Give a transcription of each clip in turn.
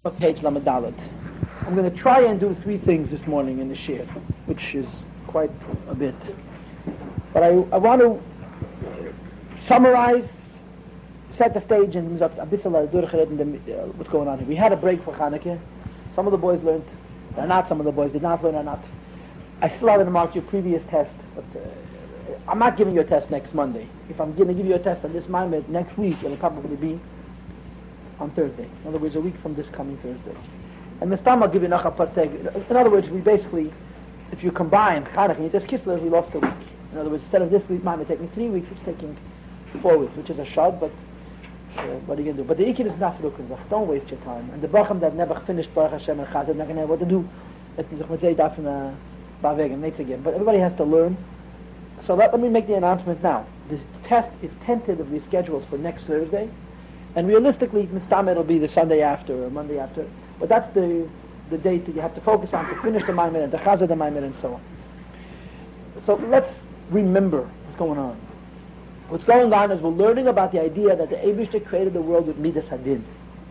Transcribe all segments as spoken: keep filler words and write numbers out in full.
of page Lamed. I'm going to try and do three things this morning in the shir, which is quite a bit. But I, I want to summarize, set the stage, and what's going on here. We had a break for Chanukah. Some of the boys learned, or not some of the boys did not learn, or not. I still haven't marked your previous test, but uh, I'm not giving you a test next Monday. If I'm going to give you a test on this Maimed next week, it'll probably be on Thursday. In other words, a week from this coming Thursday. And Mistam, I'll give you Nacha Parteg. In other words, we basically, if you combine Chanukah and Yitzhak Kislev, we lost a week. In other words, instead of this week Maimed taking three weeks, it's taking four weeks, which is a shot, but uh, what are you going to do? But the Ikin is not Rukunzach. Don't waste your time. And the Bacham that never finished Baruch Hashem and Chazad, not going to have what to do. Let me say that from the Baveg and Neitz again. But everybody has to learn. So let, let me make the announcement now. The test is tentatively scheduled for next Thursday, and realistically, Mistam, it'll be the Sunday after or Monday after. But that's the the date that you have to focus on to finish the Maimed and the Chazad the Maimed and so on. So let's remember what's going on. What's going on is we're learning about the idea that the Eibishter created the world with Midas Hadin.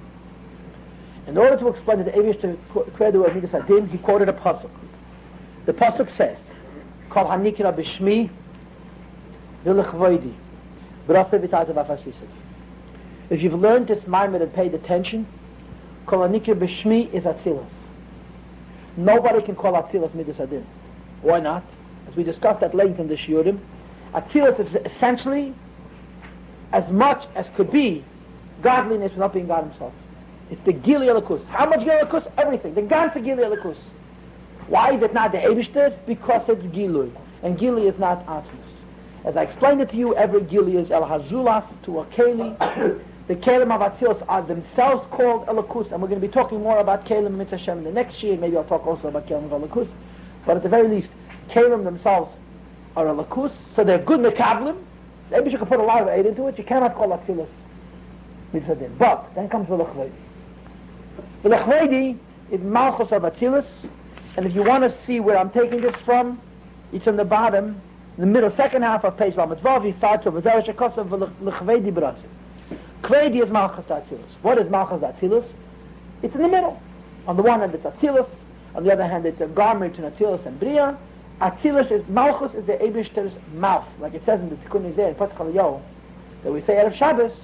In order to explain that the Eibishter created the world with Midas Hadin, he quoted a pasuk. The pasuk says, Kol hanikra b'shmi v'lechvoidi b'raseh v'tayta v'afasisik. If you've learned this Maimed and paid attention, Kol hanikra b'shmi is Atzilus. Nobody can call Atzilus Midas Hadin. Why not? As we discussed at length in the Shiurim, Atzilus is essentially as much as could be godliness without being God himself. It's the Gili Elikus. How much Gili Elikus? Everything. The ganze Gili Elikus. Why is it not the Eibishter? Because it's Gilui. And Gili is not Atzilus. As I explained it to you, every Gili is El Hazulas to a Keli. The Kelim of Atzilus are themselves called Elikus. And we're going to be talking more about Kelim Mit Hashem in the next year. Maybe I'll talk also about Kelim of Elikus. But at the very least, Kelim themselves are Elikus. So they're good Mekablim. The Eibishter can put a lot of aid into it. You cannot call Atzilus Mitzadin. But then comes the Lechvedi. The Lechvedi is Malchus of Atzilus. And if you want to see where I'm taking this from, it's on the bottom, in the middle, second half of page Lamed Vav. He starts with V'zeh shekosav v'lechvedi b'rasim. Kvedi is Malchus Atzilus. What is Malchus Atzilus? It's in the middle. On the one hand, it's Atzilus. On the other hand, it's a garment between Atzilus and Bria. Atzilus is Malchus is the Eibishter's mouth, like it says in the Tikkun Nizeh in Pasuk Halayo, that we say out of Shabbos.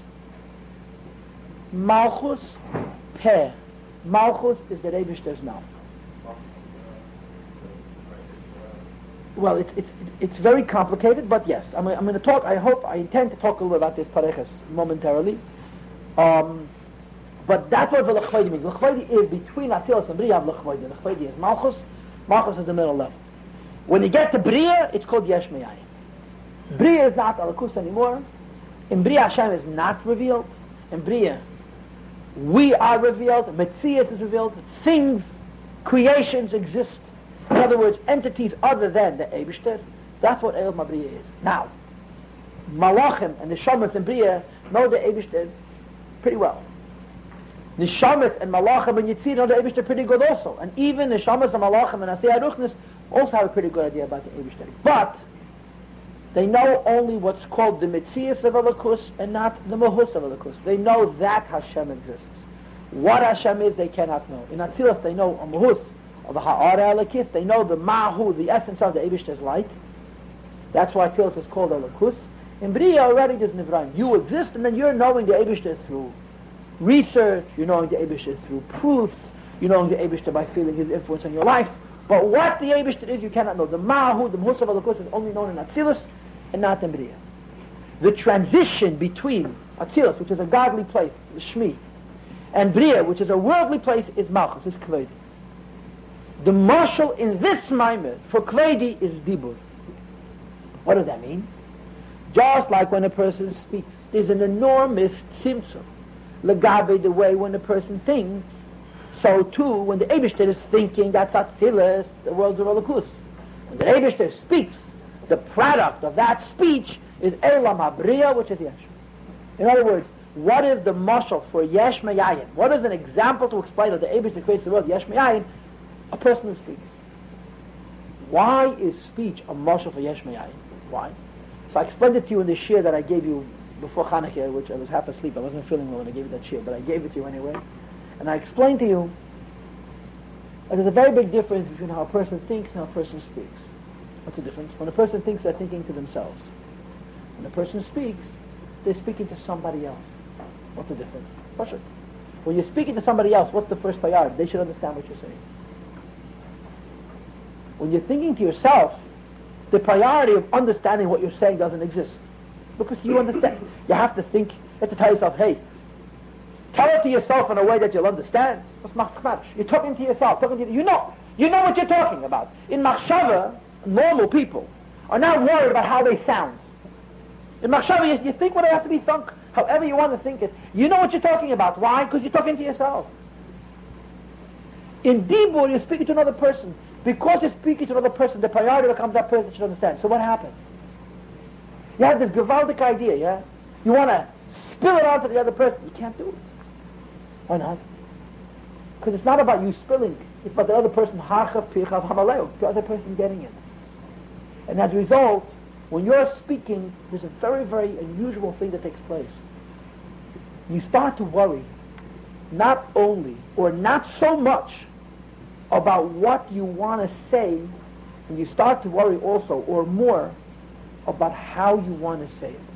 Malchus Peh. Malchus is the Eibishter's mouth. Well, it's it's it's very complicated, but yes, I'm I'm going to talk. I hope I intend to talk a little about this pareches momentarily. Um, but that's what the Lechvedi means. Lechvedi is between Atzilus and Bria. Lechvedi. Lechvedi is Malchus. Malchus is the middle level. When you get to Bria, it's called Yesh Me'ayin. Bria is not Elikus anymore. In Bria, Hashem is not revealed. In Bria, we are revealed. Metzias is revealed. Things, creations exist. In other words, entities other than the Eibishter. That's what Eil Mabriya is. Now, Malachim and the Neshamas and Bria know the Eibishter pretty well. Neshamas and Malachim and Yitzir know the Eibishter pretty good also. And even Neshamas and Malachim and Asiyah Ruchnis also have a pretty good idea about the Eibishter. But they know only what's called the Metzias of Elikus and not the Mahus of Elikus. They know that Hashem exists. What Hashem is, they cannot know. In Atzilus, they know a Mahus of the Ha'ara Elikis. They know the Mahu, the essence of the Eibishter's light. That's why Atzilus is called Elikus. In Bria already there's Nivraim. You exist, and then you're knowing the Eibishter through research, you're knowing the Eibishter through proofs, you're knowing the Eibishter by feeling his influence on your life. But what the Eibishter is, you cannot know. The Mahu, the Mahus of Elikus is only known in Atzilus and not in Bria. The transition between Atzilus, which is a godly place, the Shmi, and Bria, which is a worldly place, is Malchus, is Kvedi. The marshal in this Maimed for Kvedi is Dibur. What does that mean? Just like when a person speaks, there's an enormous tzimtzum. Legabe, the way when a person thinks, so too when the Eibishter is thinking, that's Atzilus, the world's of Elikus. When the Eibishter speaks, the product of that speech is Elam HaBriya, which is Yesh. In other words, what is the marshal for Yesh Me'ayin? What is an example to explain that the Eibishter creates the world, Yesh Me'ayin? A person who speaks. Why is speech a marshal for Yesh Me'ayin? Why? So I explained it to you in the shir that I gave you before Chanukah, which I was half asleep. I wasn't feeling well when I gave you that shir, but I gave it to you anyway. And I explained to you that there's a very big difference between how a person thinks and how a person speaks. What's the difference? When a person thinks, they're thinking to themselves. When a person speaks, they're speaking to somebody else. What's the difference? Question. When you're speaking to somebody else, what's the first priority? They should understand what you're saying. When you're thinking to yourself, the priority of understanding what you're saying doesn't exist. Because you understand. You have to think, you have to tell yourself, hey, tell it to yourself in a way that you'll understand. What's machshava? You're talking to yourself, talking to you. You know, you know what you're talking about. In machshava, normal people are not worried about how they sound. In machshava, you, you think what it has to be thunk, however you want to think it. You know what you're talking about. Why? Because you're talking to yourself. In dibur, you're speaking to another person. Because you're speaking to another person, the priority becomes that person should understand. So what happened? You have this gewaldic idea, yeah? You want to spill it onto the other person. You can't do it. Why not? Because it's not about you spilling. It's about the other person, hachav, pichav, hamaleo, the other person getting it. And as a result, when you're speaking, there's a very, very unusual thing that takes place. You start to worry, not only, or not so much, about what you want to say, and you start to worry also, or more, about how you want to say it.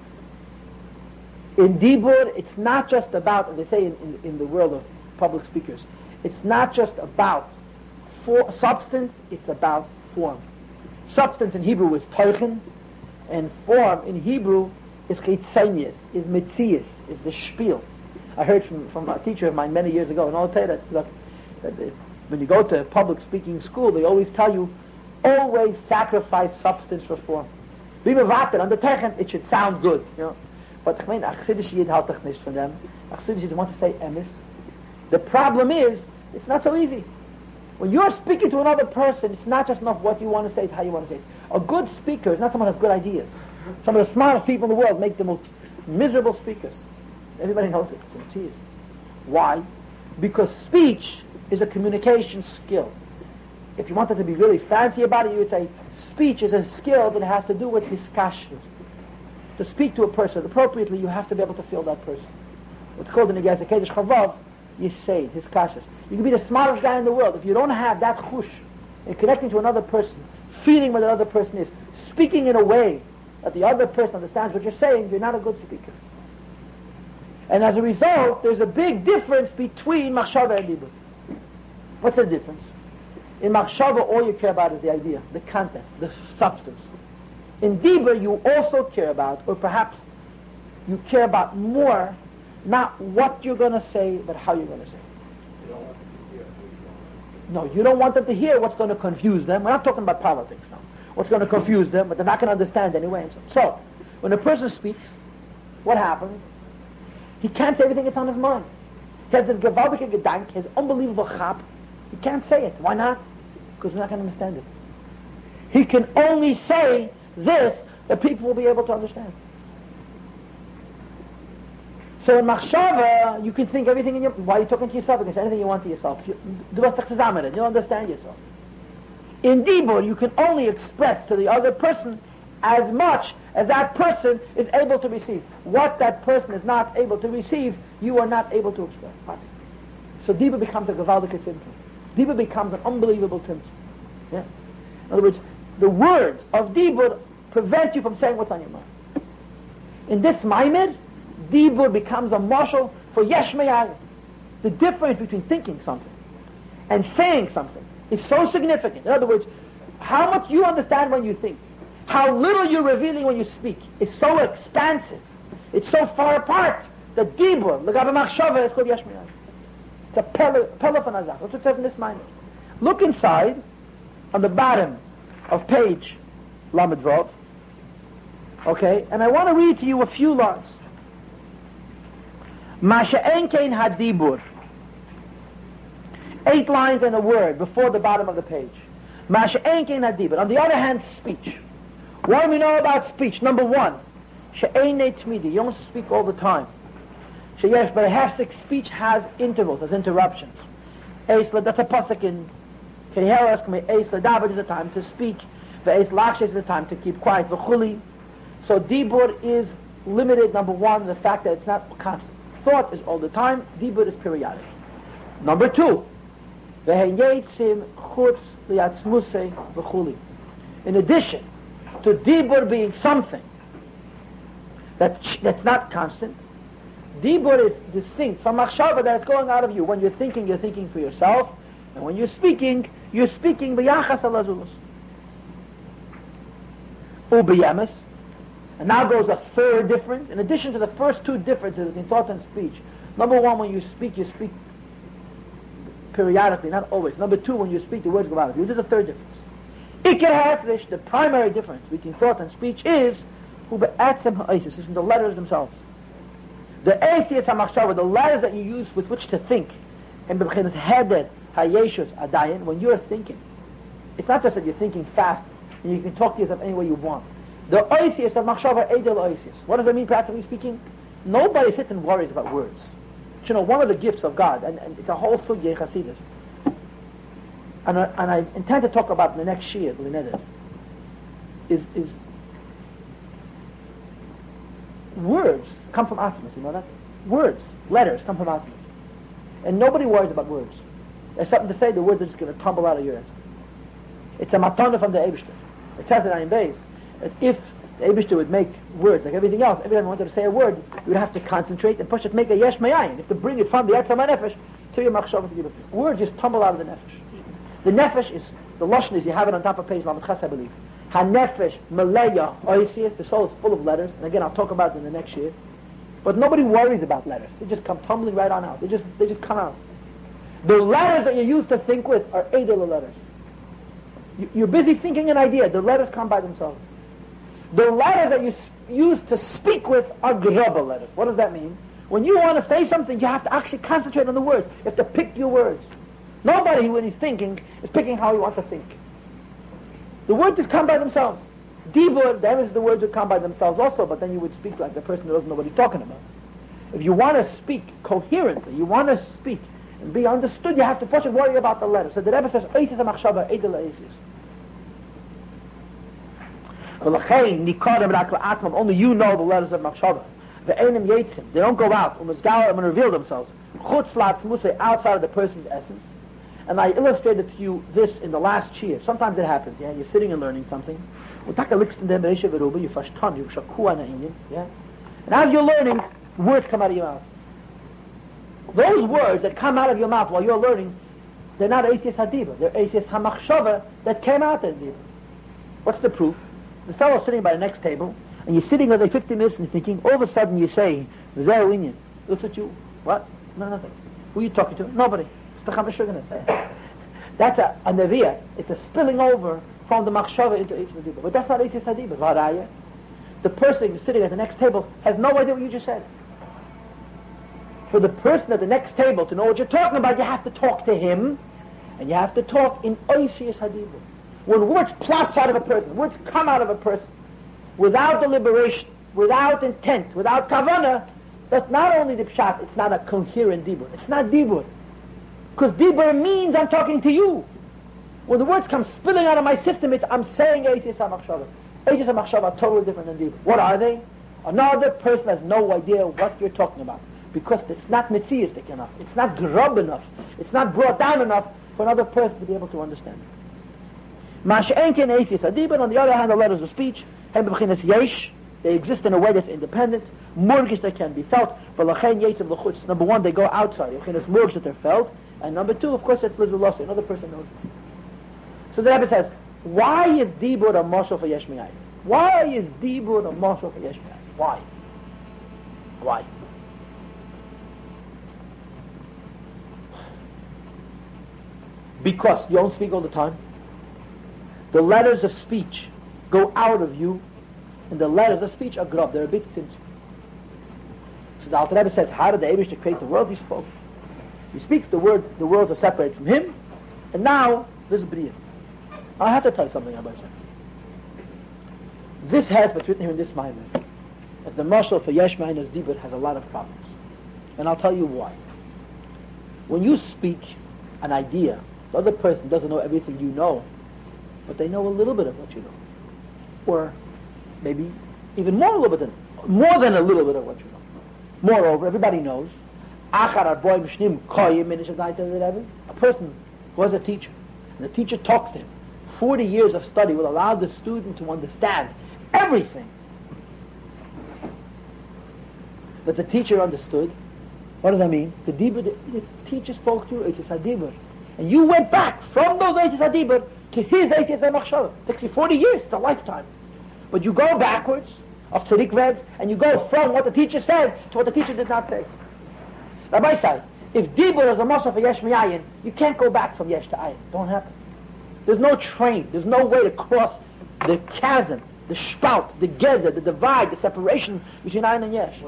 In dibur, it's not just about, as they say in, in, in the world of public speakers, it's not just about for, substance, it's about form. Substance in Hebrew is teuchen, and form in Hebrew is chitzonius, is mitzias, is the spiel. I heard from, from a teacher of mine many years ago, and I'll tell you that, look, that the, when you go to a public speaking school, they always tell you, always sacrifice substance for form. Be mevater on the teuchen, it should sound good, you know. But I mean, a Chassidish Yid halt doch nicht von them. A Chassidish Yid wants to say emes. The problem is, it's not so easy. When you're speaking to another person, it's not just enough what you want to say, it's how you want to say it. A good speaker is not someone who has good ideas. Some of the smartest people in the world make the most miserable speakers. Everybody knows it. It's in tears. Why? Because speech is a communication skill. If you wanted to be really fancy about it, you would say speech is a skill that has to do with hiskashus. To speak to a person appropriately, you have to be able to feel that person. What's called in the Gezek Kedesh Chavav, Yisayid, hiskashus. You can be the smartest guy in the world. If you don't have that chush in connecting to another person, feeling what the other person is, speaking in a way that the other person understands what you're saying, you're not a good speaker. And as a result, there's a big difference between machshava and dibur. What's the difference? In machshava, all you care about is the idea, the content, the substance. In dibur, you also care about, or perhaps you care about more, not what you're going to say, but how you're going to say it. No, you don't want them to hear what's going to confuse them. We're not talking about politics now. What's going to confuse them, but they're not going to understand anyway. And so, so, when a person speaks, what happens? He can't say everything that's on his mind. He has this gewaltige Gedanke, his unbelievable chap. He can't say it. Why not? Because we're not going to understand it. He can only say this that people will be able to understand. So in machshava, you can think everything in your... Why are you talking to yourself? You can say anything you want to yourself. You don't understand yourself. In dibur, you can only express to the other person as much as that person is able to receive. What that person is not able to receive, you are not able to express. So dibur becomes a gewaldige tzimtzum. Dibur becomes an unbelievable tzimtzum. Yeah? In other words, the words of dibur prevent you from saying what's on your mind. In this maimed, dibur becomes a marshal for yesh me'al. The difference between thinking something and saying something is so significant. In other words, how much you understand when you think, how little you're revealing when you speak, is so expansive. It's so far apart that dibur, l'gabe machshava, is called yesh me'al. It's a pele from Azach. That's what it says in this maimed. Look inside, on the bottom of page Lamed Vav. Okay, and I want to read to you a few lines. Ma she'en kein hadibur. Eight lines and a word before the bottom of the page. Ma she'en kein hadibur. On the other hand, speech. What do we know about speech? Number one, she'en tmidi. You don't speak all the time. She'yesh, but a hefsek speech has intervals, has interruptions. Eisla, that's a pasuk in Kehelas, Eisla David is the time to speak. Ve'es Lakshes is the time to keep quiet. V'chuli. So dibur is limited, number one, the fact that it's not constant. Thought is all the time, dibur is periodic. Number two, in addition to dibur being something that, that's not constant, dibur is distinct from machshava that's going out of you. When you're thinking, you're thinking for yourself, and when you're speaking, you're speaking b'yachas alazulus. Ubiyamis. And now goes a third difference. In addition to the first two differences between thought and speech. Number one, when you speak, you speak periodically, not always. Number two, when you speak, the words go out of you. This is the third difference. Iker ha'efresh, the primary difference between thought and speech is hu be'atzem ha'osis, is in the letters themselves. The eisius ha'machshava, the letters that you use with which to think, and b'b'chinas hedet ha'yeshus adayin, when you're thinking. It's not just that you're thinking fast and you can talk to yourself any way you want. The oisius of machshava edel oisius. What does that mean, practically speaking? Nobody sits and worries about words. You know, one of the gifts of God, and, and it's a whole sugya in Hasidus, and I, and I intend to talk about in the next shir, is is words come from Atmas. You know that? Words, letters come from Atmas, and nobody worries about words. There's something to say, the words are just going to tumble out of your head. It's a matana from the Eibishter. It says in Ayin Beis that if the Eibishter would make words like everything else, every time you wanted to say a word, you would have to concentrate and push it, make a yesh mayayin. You have to bring it from the Etzam HaNefesh to your machshava to give it. Words just tumble out of the nefesh. The nefesh is, the lashon is, you have it on top of page Lamed Ches, I believe. Ha-nefesh meleya oisius, the soul is full of letters, and again I'll talk about it in the next year. But nobody worries about letters. They just come tumbling right on out. They just they just come out. The letters that you use to think with are edel letters. You, you're busy thinking an idea, the letters come by themselves. The letters that you s- use to speak with are grubba letters. What does that mean? When you want to say something, you have to actually concentrate on the words. You have to pick your words. Nobody, when he's thinking, is picking how he wants to think. The words just come by themselves. Dibur, that is, the words would come by themselves also, but then you would speak like the person who doesn't know what he's talking about. If you want to speak coherently, you want to speak and be understood, you have to push and worry about the letters. So the Rebbe says, Eisis HaMachshava, Eidel HaEisis. Only you know the letters of Machshava. They don't go out and reveal themselves. Outside of the person's essence. And I illustrated to you this in the last year. Sometimes it happens, yeah? You're sitting and learning something. Yeah? And as you're learning, words come out of your mouth. Those words that come out of your mouth while you're learning, they're not Eisius Hadiba. They're Eisius HaMachshava that came out of the Diba. What's the proof? The fellow sitting by the next table, and you're sitting there like fifty minutes and thinking, all of a sudden you say, Zeh Inyan. Looks at you. What? No, nothing. Who are you talking to? Nobody. It's the Chamashugana. That's a, a Nevi'ah. It's a spilling over from the Machshava into Eisius Hadiba. But that's not Eisius Hadiba. Varaya. The person sitting at the next table has no idea what you just said. For the person at the next table to know what you're talking about, you have to talk to him, and you have to talk in Eisius Hadiba. When words plops out of a person, words come out of a person, without deliberation, without intent, without kavanah, that's not only the pshat, it's not a coherent dibur. It's not dibur. Because dibur means I'm talking to you. When the words come spilling out of my system, it's I'm saying Eisius HaMachshava. Eisius HaMachshava are totally different than dibur. What are they? Another person has no idea what you're talking about. Because it's not mitziistic enough. It's not grub enough. It's not brought down enough for another person to be able to understand it. Mash'enken Eisius Hadiba, on the other hand, the letters of speech, they exist in a way that's independent, murgish that can be felt, but number one, they go outside, murgish that they're felt, and number two, of course, it's lizulosi, another person knows. So the Rebbe says, why is Dibur a mashal for Yesh Miyai? Why is Dibur a mashal for Yesh Miyai? Why? Why? Because you don't speak all the time. The letters of speech go out of you, and the letters of speech are grub. They're a bit simple. So the Alter Rebbe says, how did the Eibishter create the world? He spoke. He speaks the word, the worlds are separated from him, and now there's Bria. I have to tell you something about it. This has what's written here in this Maimer, that the mashal for Yesh Ma'anos Dibur has a lot of problems. And I'll tell you why. When you speak an idea, the other person doesn't know everything you know, but they know a little bit of what you know. Or maybe even more a little bit than, more than a little bit of what you know. Moreover, everybody knows Achar Arboim Shnim Koyim in the a person was a teacher, and the teacher talks to him. Forty years of study will allow the student to understand everything that the teacher understood. What does that mean? The dibur, the, the teacher spoke to you, Eitzes HaDibur, and you went back from those Eitzes HaDibur to his Eitzes HaMachshava. It takes you forty years, it's a lifetime. But you go backwards of Tzadik Reds, and you go from what the teacher said to what the teacher did not say. Rabbi say, if dibur is a muscle for yesh mi'ayin, you can't go back from yesh to ayin. Don't happen. There's no train. There's no way to cross the chasm, the spout, the gezer, the divide, the separation between ayin and yesh.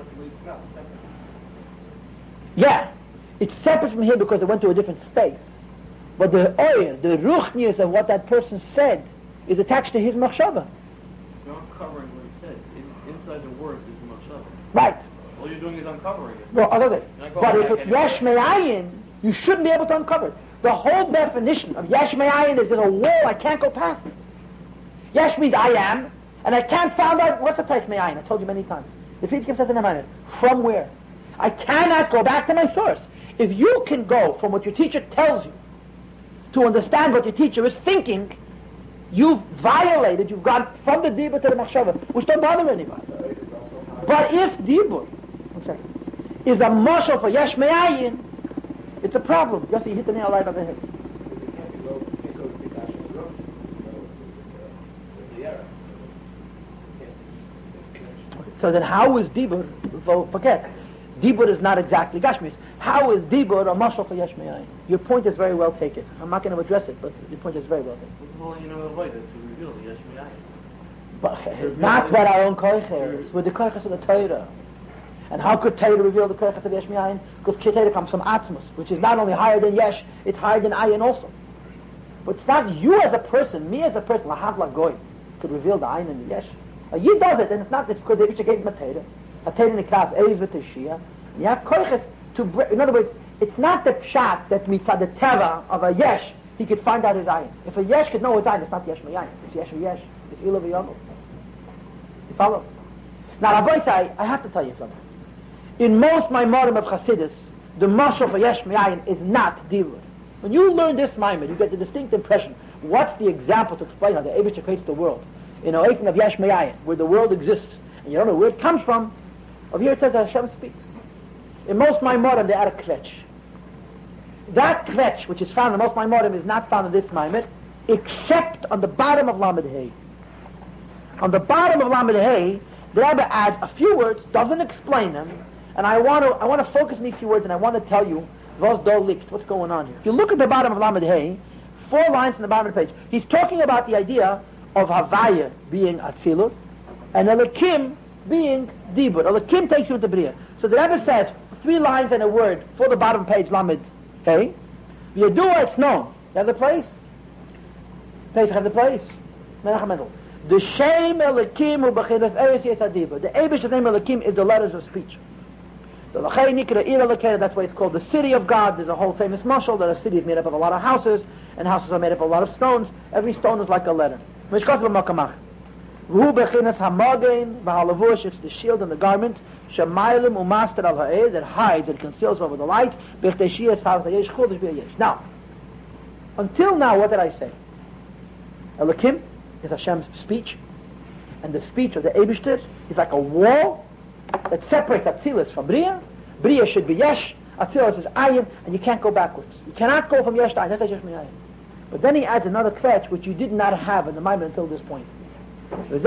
Yeah, it's separate from here because it went to a different space. But the oil, the ruchnius of what that person said is attached to his machshava. You're uncovering what he said. In, inside the words is the machshava. Right. All you're doing is uncovering it. Well, other than, but if it's yesh me'ayin, you shouldn't be able to uncover it. The whole definition of yesh me'ayin is there's a wall, I can't go past it. Yesh means I am, and I can't find out what's the teich me'ayin. I told you many times. The Friedkin says in the minute, from where? I cannot go back to my source. If you can go from what your teacher tells you to understand what your teacher is thinking, you've violated, you've gone from the dibur to the machshava, which don't bother anybody. But if dibur, one second, is a mashal for yesh me'ayin, it's a problem. Yossi, you hit the nail right on the head. So then how is dibur, so forget, dibur is not exactly gashmis. How is dibur a mashal for yesh me'ayin? Your point is very well taken. I'm not going to address it, but your point is very well taken. Well, you know the way to reveal the yesh me'ayin. But not with our own koiches, with the koiches of the Torah. And how could Torah reveal the koiches of yesh me'ayin? Because Torah comes from Atzmus, which is not only higher than yesh, it's higher than ayin also. But it's not you as a person, me as a person, lahav lagoy, could reveal the ayin and the yesh. A yid does it, and it's not, it's because they gave him a Torah. A Torah in the class, Eiz v'Teshiyah. You have koiches to bring, in other words, it's not the pshat that mitzad the teva of a yesh, he could find out his ayin. If a yesh could know his ayin, it's not yesh me'ayin, it's yesh v'yesh, it's ilah v'yamel. You follow? Now, Rabbi say, I have to tell you something. In most Maimorim of Chassidus, the mashal for yesh me'ayin is not dibur. When you learn this Maimon, you get the distinct impression, what's the example to explain how the Eibusher creates the world? In a oifen of yesh me'ayin, where the world exists, and you don't know where it comes from, over here it says that Hashem speaks. In most Maimorim, they add a kvetch. That kvetch, which is found in most Maimorim, is not found in this Maimon, except on the bottom of Lamed Hey. On the bottom of Lamed Hey, the Rebbe adds a few words, doesn't explain them, and I want to I want to focus on these few words, and I want to tell you what's what's going on here. If you look at the bottom of Lamed Hey, four lines from the bottom of the page, he's talking about the idea of Havaya being Atzilus, and Elokim being Dibur. Elokim takes you into Bria. So the Rebbe says three lines and a word for the bottom page Lamed Hey. Yedua, it's known. You have the place? Place have the place. The Shem Elokim hu b'chilas eretz yes adibur. The Eibusher's name Elokim is the letters of speech. The Lachei Nikra Ir Elokeinu, that's why it's called the city of God. There's a whole famous mashal that a city is made up of a lot of houses, and houses are made up of a lot of stones. Every stone is like a letter. Mishkat v'makamach. V'hu b'chinas hamagein v'halavush, it's the shield and the garment. Shemaylim u'master al ha'ez, it hides, it conceals over the light. B'chtei shiyas ha'az ha'yesh chudash b'yesh. Now, until now, what did I say? Elokim is Hashem's speech, and the speech of the Eibusher is like a wall that separates Atzilus from Bria. Bria should be Yesh, Atzilus is Ayin, and you can't go backwards. You cannot go from Yesh to Ayin, that's Yesh Ayin. But then he adds another kvetch which you did not have in the Maimon until this point. This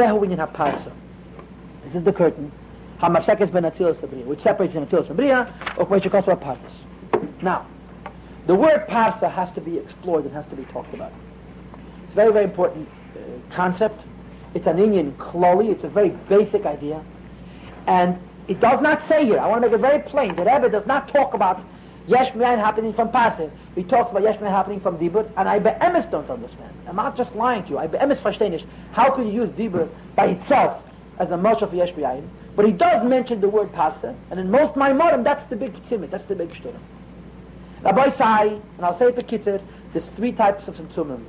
is the curtain. Hamafsek ben Atzilus to Bria, which separates between Atzilus and Bria, or which you call a Parsa. Now, the word Parsa has to be explored and has to be talked about. It's a very, very important uh, concept. It's an Indian kloli, it's a very basic idea. And it does not say here, I want to make it very plain, the Rebbe does not talk about Yesh Me'ayin happening from Parsa. He talks about Yesh Me'ayin happening from Dibur, and I be'emes don't understand. I'm not just lying to you, I be'emes verstehe nicht. How could you use Dibur by itself as a mashal for Yesh Me'ayin? But he does mention the word Parsa, and in most Maimorim, that's the big tzimis, that's the big shtura. Rabbi Sai, and I'll say it to Kitzer, there's three types of tzimtzumim.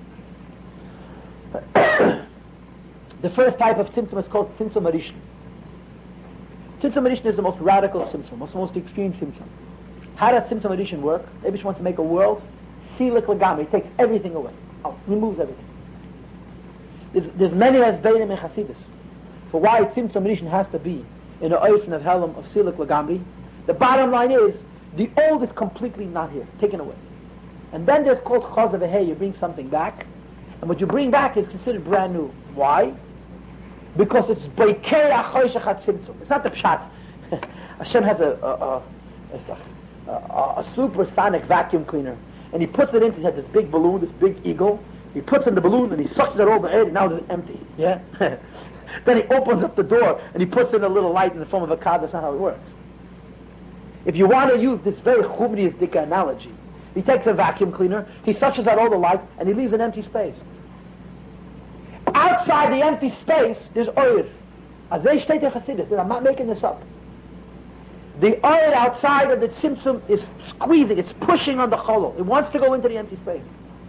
The first type of tzimtzum is called tzimtzum harishon. Tzimtzum harishon is the most radical tzimtzum, most most extreme tzimtzum. How does Tzimtzum Adishon work? The Eibush wants to make a world, Silik Lagami, he takes everything away, out, removes everything. There's, there's many Hasbeinim in Hasidus for why Tzimtzum Adishon has to be in an oifen of Helam of Silik Lagami. The bottom line is, the old is completely not here, taken away. And then there's called Chaz V'Hei, you bring something back, and what you bring back is considered brand new. Why? Because it's Beikei HaChoshech HaTzimtzum. It's not the Pshat. Hashem has a, a, a, a, a supersonic vacuum cleaner, and he puts it in, he has this big balloon, this big eagle, he puts in the balloon and he sucks it all the air, and now it's empty. Yeah? Then he opens up the door and he puts in a little light in the form of a card. That's not how it works. If you want to use this very chumriyistic analogy, he takes a vacuum cleaner, he sucks out all the light, and he leaves an empty space. Outside the empty space, there's oir. Azay shtei Chassidus. I'm not making this up. The oil outside of the tzimtzum is squeezing, it's pushing on the cholol. It wants to go into the empty space.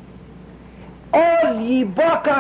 One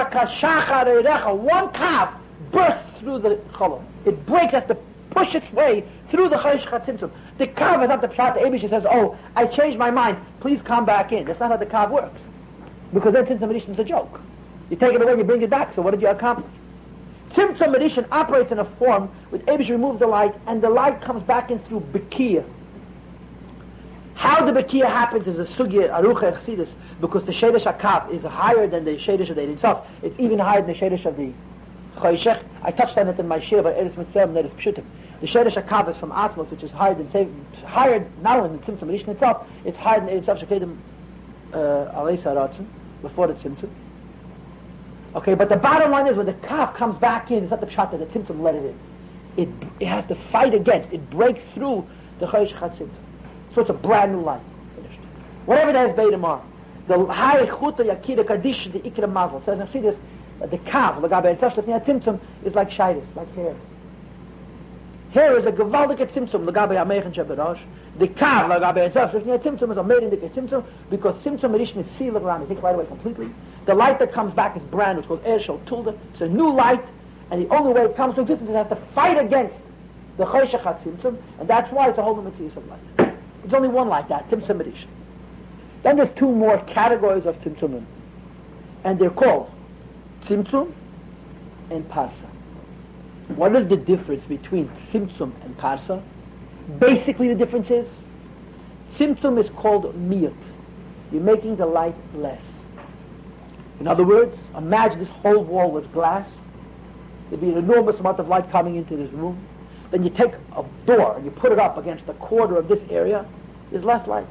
calf bursts through the cholol. It breaks, has to push its way through the choshech tzimtzum. The calf is not the pshat. The Eibush says, oh, I changed my mind, please come back in. That's not how the calf works. Because then Tzimtzum Adishon is a joke. You take it away, you bring it back, so what did you accomplish? Tzimtzum Adishon operates in a form where Eibush removes the light, and the light comes back in through Bekiah. How the Bekiah happens is a sugya, arucha, chassidus, because the Shedesh HaKav is higher than the Shedesh of the Ein Sof. It's even higher than the Shedesh of the Choshech. I touched on it in my shir by Eretz Mitzvah and Eretz Pshutim. The Shedesh HaKav is from Atzmos, which is higher than, higher not only than Tzimtzum Adishon itself, it's higher than Ein Sof Shekedim Alei Saratzim, before the Tzimtzum. Okay, but the bottom line is when the Kaf comes back in, it's not the pshat that the Tzimtzum let it in. It, it has to fight against, it breaks through the Choshech HaTzimtzum. So it's a brand new life. Finished. Whatever the Hasbeinim are. The high chuta yakira kaddish, the ikra mazel. It says in Chassidus, the Kav, l'gabe and such lefnei tzimtzum, is like shayris, like hair. Hair is a gewaldige tzimtzum, l'gabe amechen sheberosh. The Kav, l'gabe and such lefnei tzimtzum, is a made in the tzimtzum, because tzimtzum adishon is seal around, it takes light away completely. The light that comes back is brand new, it's called Ershel Tulda. It's a new light, and the only way it comes to existence is it has to fight against the Choshech HaTzimtzum, and that's why it's a whole new mitzvah of light. There's only one like that, Tzimtzum Adishon. Then there's two more categories of Tzimtzumim, and they're called Tzimtzum and Parsa. What is the difference between Tzimtzum and Parsa? Basically the difference is, Tzimtzum is called Miyut. You're making the light less. In other words, imagine this whole wall was glass. There'd be an enormous amount of light coming into this room. Then you take a door and you put it up against the corner of this area, there's less light.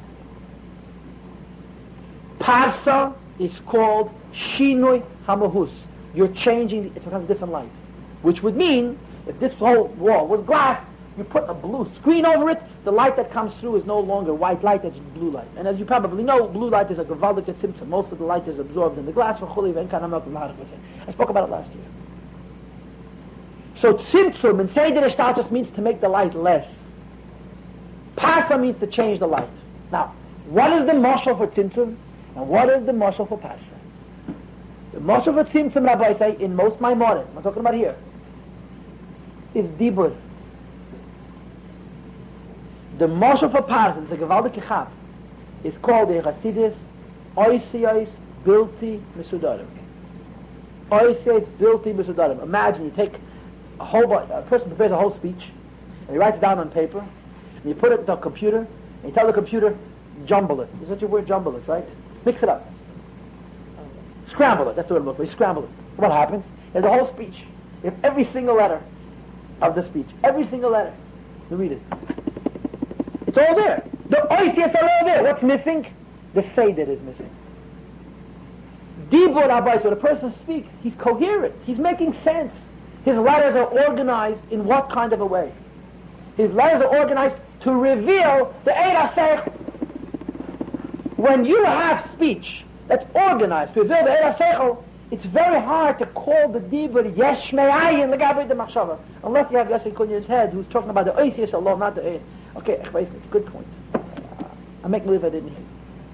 Parsa is called Shinui Hamahus. You're changing, it becomes a different light. Which would mean, if this whole wall was glass, you put a blue screen over it, the light that comes through is no longer white light, it's blue light. And as you probably know, blue light is a gewaldige tzimtzum. Most of the light is absorbed in the glass. I spoke about it last year. So tzimtzum in Seder Ishtar just means to make the light less. Parsa means to change the light. Now, what is the mashal for tzimtzum and what is the mashal for parsa? The mashal for tzimtzum, Rabbi say, in most Maimorim, I'm talking about here, is dibur. The mashal for parsa, the gewaldige chab, is called the Chassidus oisiyos bilti mesudarim. Oisiyos bilti mesudarim. Imagine you take a whole bunch, a person prepares a whole speech, and he writes it down on paper, and you put it into a computer, and you tell the computer, jumble it. Is that your word, jumble it, right? Mix it up. Scramble it, that's the word I'm looking for. Scramble it. What happens? There's a whole speech. You have every single letter of the speech. Every single letter. You read it. It's all there. The oisias are all there. What's missing? The seder is missing. Dibur Abayis, when a person speaks, he's coherent. He's making sense. His letters are organized in what kind of a way? His letters are organized to reveal the Eir HaSeichel. When you have speech that's organized to reveal the Eir HaSeichel, it's very hard to call the Dibur Yesh Me'ayin L'Gabei de Machshava, unless you have Yosef Kunya's head who's talking about the Oisias alone, not the Eir. Okay, good point. Uh, I'm making believe I didn't hear.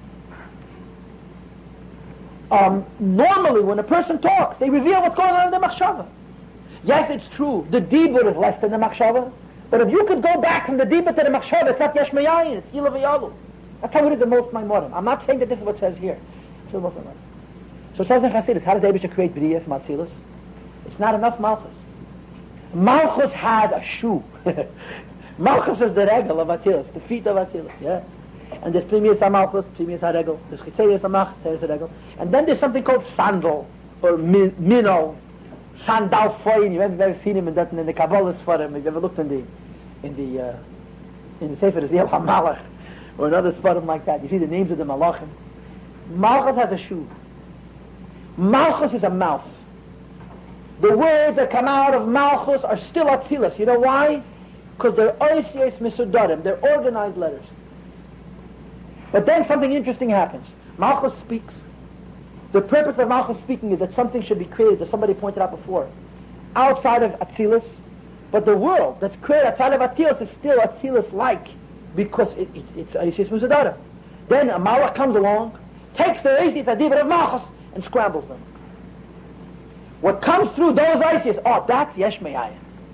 Um, normally, when a person talks, they reveal what's going on in the Machshava. Yes, it's true, the Dibur is less than the Machshava, But if you could go back from the Dibur to the Machshava, it's not Yesh Mayayin, it's Yila V'Yalu. That's how it is in most Maimonim. I'm not saying that this is what it says here. It's in most Maimonim. So it says in Chassidus, how does the Eibishter create B'riyah from Atzilus? It's not enough Malchus. Malchus has a shoe. Malchus is the regel of Atzilus, the feet of Atzilus, yeah? And there's Pnimius HaMalchus, Pnimius HaRegel, there's Chitzeius HaMach, Chitzeius HaRegel, and then there's something called sandal, or min- minnow, sandal foin. You've ever seen him in, that, in the Kabbalah's for him, if you ever looked in the, in the, uh, in the Sefer Ziel HaMalach, or another spot like that, you see the names of the Malachim. Malchus has a shoe. Malchus is a mouth. The words that come out of Malchus are still Atzilus. You know why? Because they're Oisies Misudarim, they're organized letters. But then something interesting happens. Malchus speaks. The purpose of Malchus speaking is that something should be created, as somebody pointed out before, outside of Atzilus. But the world that's created outside of Atzilus is still Atzilus-like, because it, it, it's Oisies Misudarim. Then a Malach comes along, takes the Oisies Adibur of Malchus, and scrambles them. What comes through those Oisies, oh, that's Yesh Me'ayin.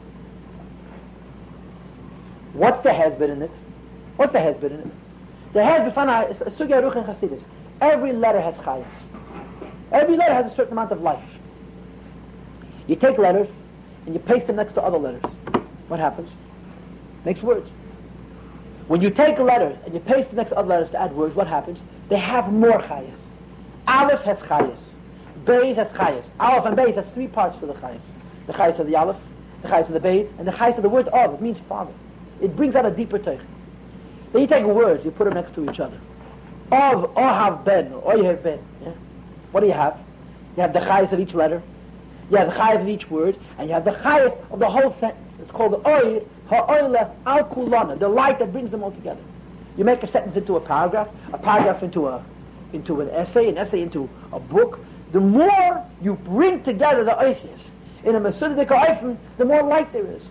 What's the hezbid in it? What's the hezbid in it? The hezbid, Fana, is a Sugya Ruch in Chassidus. Every letter has chayas. Every letter has a certain amount of life. You take letters, and you paste them next to other letters. What happens? Makes words. When you take letters, and you paste them next to other letters to add words, what happens? They have more chayas. Aleph has chayas. Beis has chayas. Aleph and Beis has three parts to the chayas. The chayas of the Aleph, the chayas of the Beis, and the chayas of the word of. It means father. It brings out a deeper teich. Then you take words, you put them next to each other. Of, or have been, or you have been. Yeah? What do you have? You have the chayas of each letter. You have the chayas of each word, and you have the chayas of the whole sentence. It's called the oir, ha'oilech al kulana, the light that brings them all together. You make a sentence into a paragraph, a paragraph into a, into an essay, an essay into a book. The more you bring together the oisius in a Mesudik Oifim, the more light there is.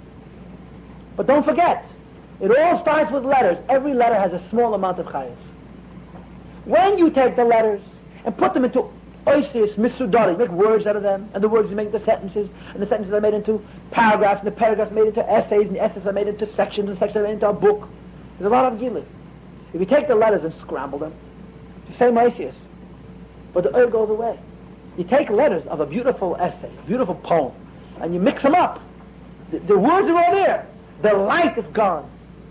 But don't forget, it all starts with letters. Every letter has a small amount of chayas. When you take the letters and put them into oisius, misudari, you make words out of them, and the words you make into sentences, and the sentences are made into paragraphs, and the paragraphs are made into essays, and the essays are made into sections, and sections are made into a book. There's a lot of gilui. If you take the letters and scramble them, it's the same oisius, but the oil goes away. You take letters of a beautiful essay, a beautiful poem, and you mix them up. The, the words are all there. The light is gone.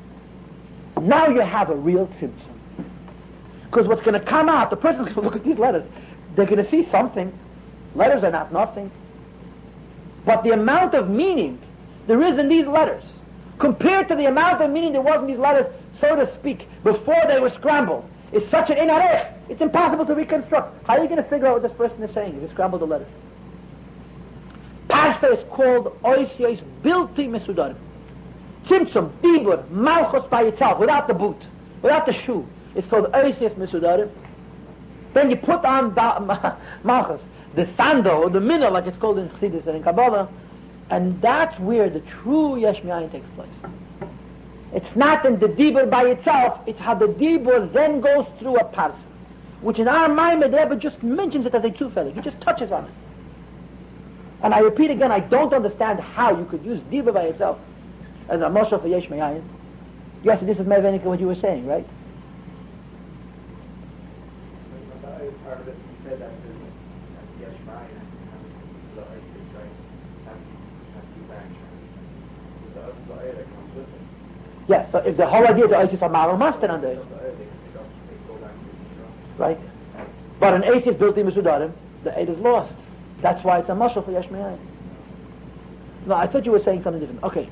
Now you have a real tzimtzum. Because what's going to come out, the person's going to look at these letters, they're going to see something. Letters are not nothing. But the amount of meaning there is in these letters, compared to the amount of meaning there was in these letters, so to speak, before they were scrambled, is such an inarech. It's impossible to reconstruct. How are you going to figure out what this person is saying if you scramble the letters? Parsha is called oisios bilti mesudarim. Tzimtzum, Dibur, Malchus by itself, without the boot, without the shoe. It's called oisios mesudarim. Then you put on da, Malchus, the sandal, or the minnow, like it's called in Chassidus and in Kabbalah, and that's where the true Yesh Me'ayin takes place. It's not in the Dibur by itself, it's how the Dibur then goes through a parsha, which in our mind, the Rebbe just mentions it as a two-feather. He just touches on it. And I repeat again, I don't understand how you could use Dibur by itself as a moshe for Yesh Me'ayin. Yes, this is Mevenika what you were saying, right? Part of it, you said that the Yesh Me'ayin and the Oisius, right, have two factions. The Oisius that comes with it. Yeah, so if the whole idea is the Oisius are Maral Master on the right? But an Oisius is built in Mesudarim, the eight is lost. That's why it's a mashal for Yesh Me'ayin. No, I thought you were saying something different. Okay.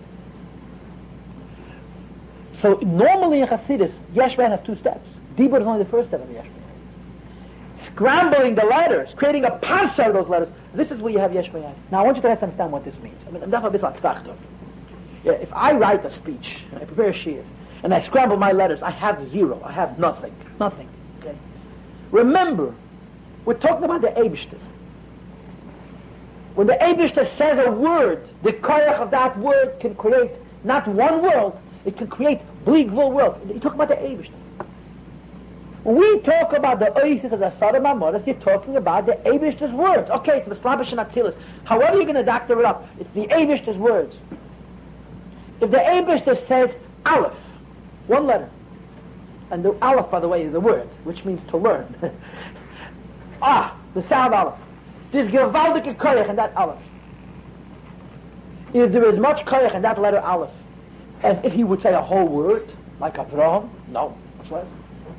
So normally in Chassidus, Yesh Me'ayin has two steps. Dibur is only the first step of Yesh Me'ayin. Scrambling the letters, creating a parsha of those letters, this is where you have Yesh Me'ayin. Now I want you to understand what this means. I mean, I'm not a bit like yeah, if I write a speech, and I prepare a shiur, and I scramble my letters, I have zero, I have nothing, nothing. Okay. Remember, we're talking about the Eibishter. When the Eibishter says a word, the koyach of that word can create not one world, it can create bleakville worlds. You're talking about the Eibishter. When we talk about the oisius of the Sodom Amoris, you're talking about the Eibishter's words. Okay, it's Meslabish and Atzilus. However you're going to doctor it up, it's the Eibishter's words. If the Eibishter says Aleph, one letter, and the Aleph, by the way, is a word, which means to learn. ah, the sound Aleph. There's gewaldige koyach in that Aleph. Is there as much koyach in that letter Aleph as if he would say a whole word, like Avraham? No, much less.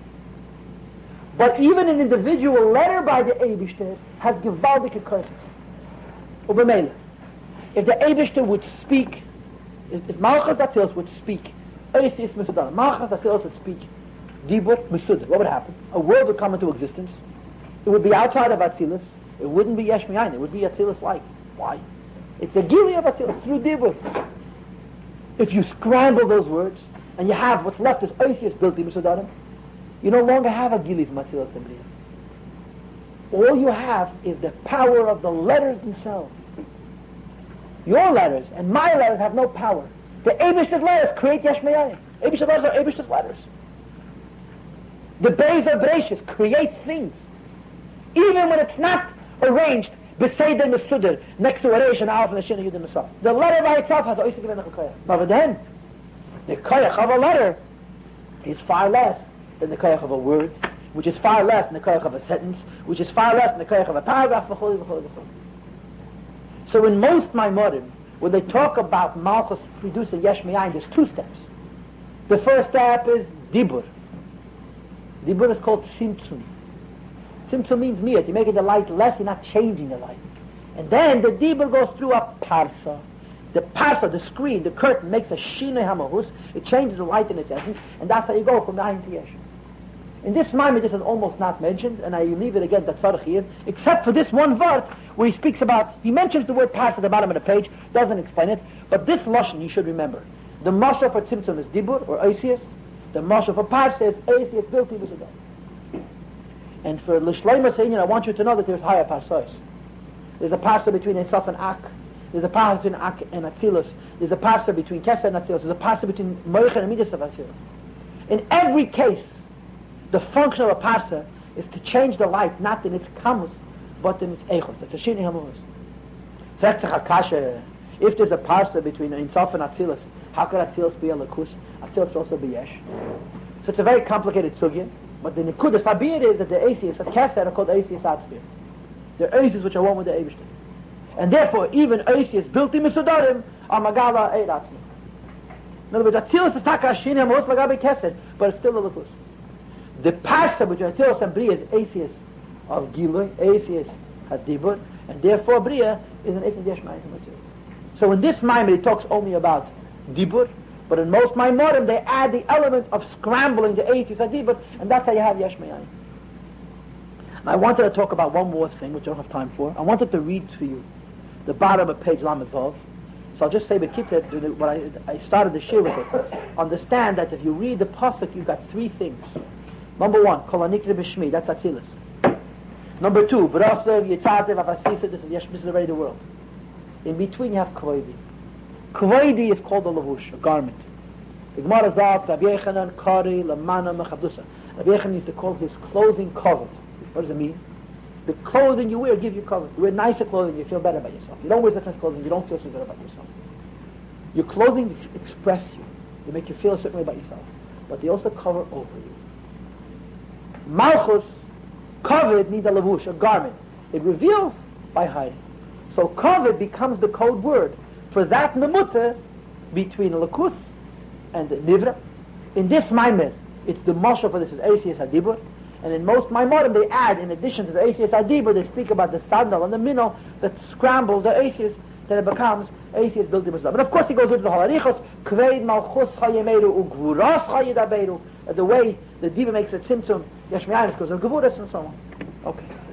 But even an individual letter by the Eibishter has gewaldige koyach. Ubemele. If the Eibishter would speak, if, if Malchus Atzilus would speak, Eisius Mesudar, Malchus Atzilus would speak, Dibur Mesudar, what would happen? A world would come into existence. It would be outside of Atzilus. It wouldn't be Yesh Me'ayin. It would be Atzilus-like. Why? It's a Gili of Atzilus through Dibur. If you scramble those words, and you have what's left is Eisius Bilti Mesudarim, you no longer have a Gili from Atzilus and Bria. All you have is the power of the letters themselves. Your letters and my letters have no power. The Eibishter's letters create Yesh Me'ayin. Eibishter's letters are Eibishter's letters. The Beis of Bereshis creates things. Even when it's not arranged beseder mesudar next to a reish and alf and a shin and yud and a saf. The letter by itself has a oisik and a koyach. But then, the koyach of a letter is far less than the koyach of a word, which is far less than the koyach of a sentence, which is far less than the koyach of a paragraph. V'chol, v'chol, v'chol. So in most Maimorim, when they talk about Malchus producing Yesh Me'ayin, there's two steps. The first step is Dibur. Dibur is called Tzimtzum. Tzimtzum means miyat. You're making the light less, you're not changing the light. And then the Dibur goes through a Parsa. The Parsa, the screen, the curtain, makes a Shinei HaMahus. It changes the light in its essence, and that's how you go from Ayin to Yesh. In this Maimon, this is almost not mentioned, and I leave it again, that's Tzarech here, except for this one word where he speaks about, he mentions the word Parsa at the bottom of the page, doesn't explain it, but this Lashon you should remember. The Mashal for Tzimtzum is Dibur, or Eisius. The Mashal for Parsa is Eisius, Bilti, V'Sudam. And for L'Shleimus Heinyan, I want you to know that there's higher Parsas. There's a Parsa between Esaf and Ak. There's a Parsa between Ak and Atzilus. There's a Parsa between Keser and Atzilus. There's a Parsa between Moichen and Midas of Atzilus. In every case, the function of a Parsa is to change the light, not in its kamus, but in its eichos. That's a Shinei HaMahus. If there's a Parsa between Esaf and Atzilus, how could Atzilus be a Lakus? Atzilus also be Yesh. So it's a very complicated sugya. But the Nikudas Habir is that the Asias, the Keser, are called Asias Atzbir. They're Asias which are one with the Eibishter. And therefore, even Asias built in Mesudarim are Magala Eid Atzmi. In other words, Atzilus is Taka Shinei HaMahus Magabe Keser, but it's still a Lakus. The Parsa between Atzilus and Bria is Asias of Gilui, Asias Hadibur, and therefore Bria is an Eitan Yesh Ma'ayin from Atzilus. So in this Maimon, it talks only about Dibur, but in most Maimorim, they add the element of scrambling the Eitis Hadibur, and that's how you have Yesh Me'ayin. I wanted to talk about one more thing, which I don't have time for. I wanted to read to you the bottom of page Lamed Vav. So I'll just say, B'kitzet, what I, I started the shir with it. Understand that if you read the pasuk, you've got three things. Number one, Kol Hanikra B'Shmi, that's Atzilus. Number two, B'Rasev, Yitzatev, Avasisa, this is Yesh, this is already the world. In between, you have Kvoidi. Kvoidi is called a lavush, a garment. The Gemara Zalt, Rabbi Yechanan, Kari, Lamana, Mechadusa. Rabbi Yechanan used to call his clothing covered. What does it mean? The clothing you wear gives you cover. You wear nicer clothing, you feel better about yourself. You don't wear such nice clothing, you don't feel so good about yourself. Your clothing express you. They make you feel a certain way about yourself. But they also cover over you. Malchus, covered means a lavush, a garment. It reveals by hiding. So covered becomes the code word for that nemutze between Lakuth and the Nivra. In this Maimer, it's the Moshe for this is Asias Hadibur. And in most Maimorim, they add, in addition to the Asias Hadibur, they speak about the sandal and the minnow that scrambles the Asias, that it becomes Asias Bilti Muslim. And of course he goes into the Halarichos, Kveid Malchus Chayemeru, Ugvuras Chayedaberu, the way the Diva makes it Tzimtzum, Yesh Me'ayin, because of Gevuras and so on. Okay.